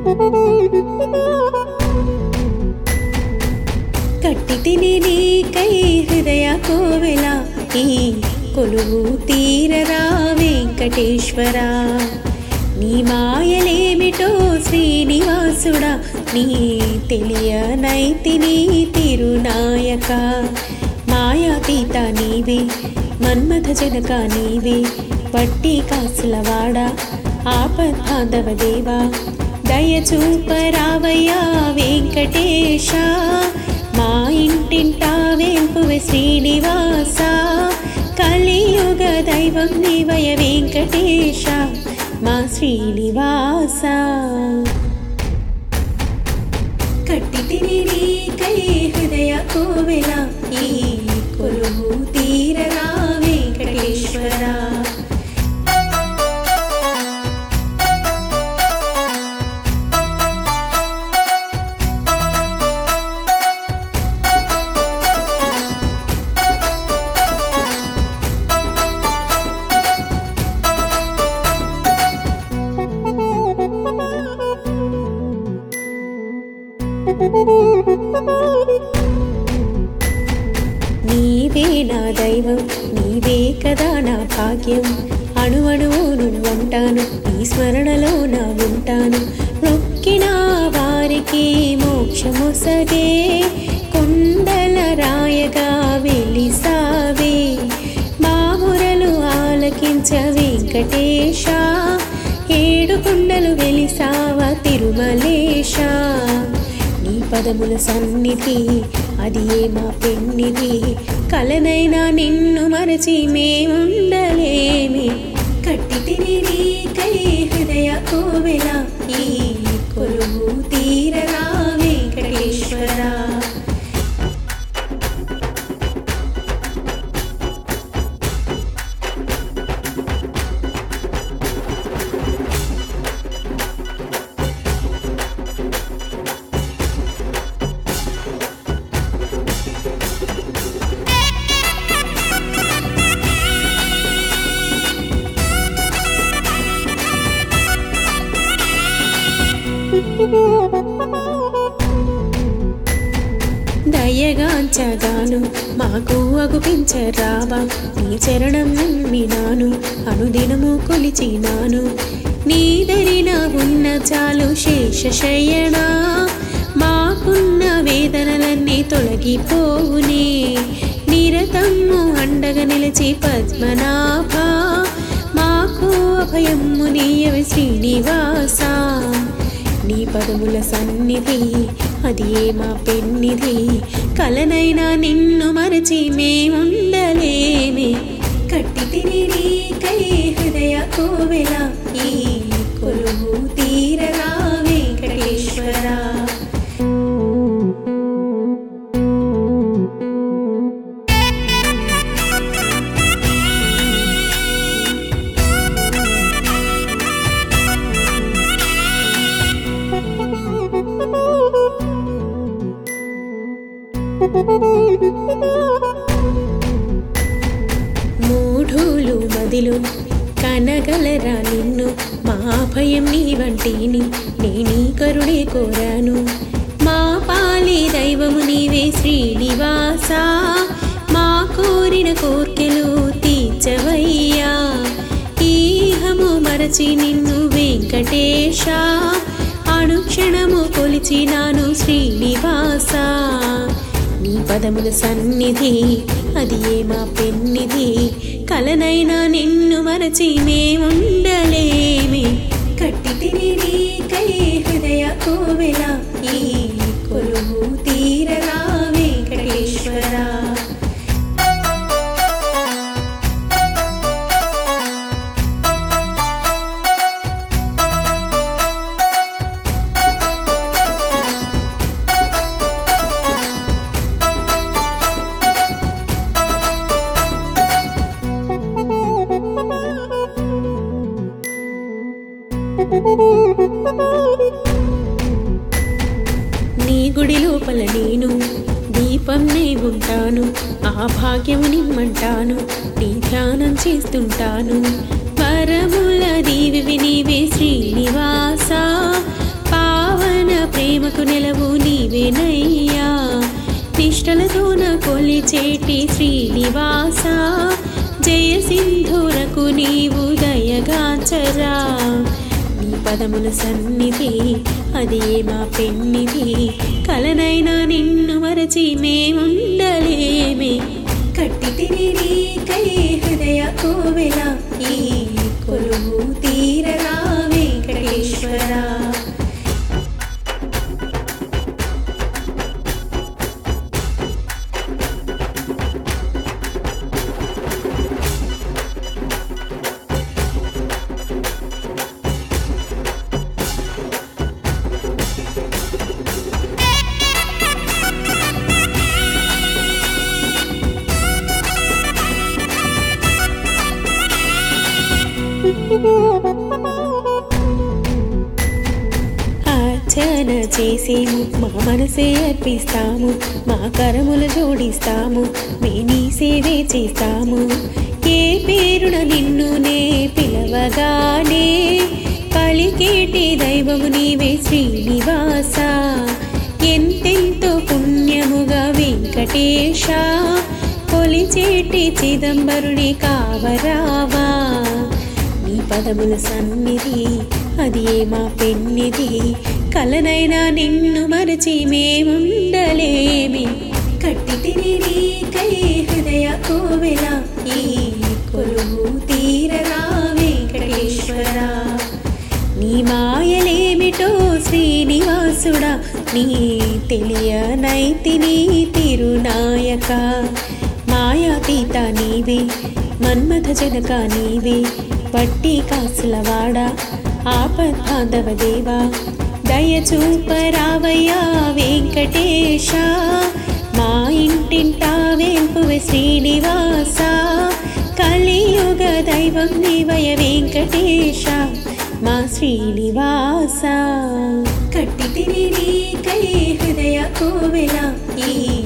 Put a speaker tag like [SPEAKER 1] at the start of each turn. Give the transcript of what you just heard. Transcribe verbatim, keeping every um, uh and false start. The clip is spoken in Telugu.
[SPEAKER 1] కట్టితిని నీకై హృదయ కోవెల ఈ కొలువు తీరరా వెంకటేశ్వరా నీ మాయలేమిటో శ్రీనివాసుడా నీ తెలియనైతిని తిరునాయక మాయాతీత నీవే మన్మథ జనక నీవే వట్టి కాసులవాడ ఆపద్బాంధవ దేవా దయచూపరావయ్యా వెంకటేశ మా ఇంటింటా వేల్పువే శ్రీనివాస కలియుగ దైవం నీవయ వెంకటేశ మా శ్రీనివాస కట్టితిని నీకై హృదయ కోవెల ఈ కొలువు తీరరా వెంకటేశ్వరా నీవే నా దైవం నీవే కదా నా భాగ్యం అణువణువు నువ్వంటాను నీ స్మరణలో నా ఉంటాను మొక్కిన వారికి మోక్షమొసగే కొండల రాయగా వెలిసావే మా మొరలు ఆలకించ వెంకటేశ ఏడు కొండలు వెలిసావ తిరుమలేశ నీ పదముల సన్నిధి అది ఏ మా పెన్నిధి కలనైనా నిన్ను మరచి మేముండలేమి కట్టితిని నీకై హృదయ కోవెల ఈ కొలువు తీరరా వెంకటేశ్వరా దయగాంచగాను మాకు అగుపించరావా నీ చరణం నమ్మినాను అనుదినము కొలిచినాను నీ దరిన ఉన్న చాలు శేషశయనా మాకున్న వేదనలన్నీ తొలగిపోవునే నిరతము అండగా నిలిచి పద్మనాభ మాకు అభయము నీయవి శ్రీనివాస నీ పదముల సన్నిధి అది ఏ మా పెన్నిధి కలనైనా నిన్ను మరచి మేముండలేమే కట్టితిని నీకై హృదయ కోవెల ఈ కొలువు తీరరా వెంకటేశ్వరా మూఢులు మదిలు కనగలరా నిన్ను మా భయం నీ వంటిని నేనీ కరుణే కోరాను మా పాలి దైవము నీవే శ్రీనివాస మా కోరిన కోర్కెలు తీర్చవయ్యా ఈహము మరచి నిన్ను వెంకటేశ అనుక్షణము కొలిచినాను శ్రీనివాస నీ పదముల సన్నిధి అది ఏ మా పెన్నిధి కలనైనా నిన్ను మరచి మేముండలేమి కట్టితిని నీకై హృదయ కోవెల ఈ కొలువు తీరరా వెంకటేశ్వరా నీ గుడి లోపల నేను దీపం నే ఉంటాను ఆ భాగ్యము నిమ్మంటాను నీ ధ్యానం చేస్తుంటాను వరముల దీవి నీవే శ్రీనివాస పా ప్రేమకు నెలవు నీవేనయ్యా నిష్టలతోన కొలిచేటి శ్రీనివాస జయ సింధూరకు నీవు దయగాంచరా నీ పదముల సన్నిధి అది మా పెన్నిధి కలనైనా నిన్ను మరచి మేముండలేమే కట్టి తిని నీకై హృదయ కోవెల ఈ కొలువు తీరరా వెంకటేశ్వరా అర్చన చేసేము మా మనసే అర్పిస్తాము మా కరములు జోడిస్తాము మే నీ సేవే చేస్తాము ఏ పేరున నిన్నునే పిలవగానే పలికేటి దైవము నీవే శ్రీనివాస ఎంతెంతో పుణ్యముగా వెంకటేశ కొలిచేటి చిదంబరుని కావరావా నీ పదముల సన్నిధి అది మా పెన్నిధి కలనైనా నిన్ను మరచి మేముండలేమి కట్టి తిని నీకై హృదయ కోవెల ఈ కొలువు తీరరా వెంకటేశ్వరా నీ మాయలేమిటో శ్రీనివాసుడా నీ తెలియనైతిని తిరునాయక మాయాతీత నీవే మన్మథ జనక నీవే వట్టి కాసులవాడ ఆపద్బాంధవ దేవా దయ చూపరావయ్యా వెంకటేశ మా ఇంటింటా వేల్పువే శ్రీనివాస కలియుగ దైవం నీవయ వెంకటేశ మా శ్రీనివాస కట్టి తిని నీకై హృదయ కోవెల ఈ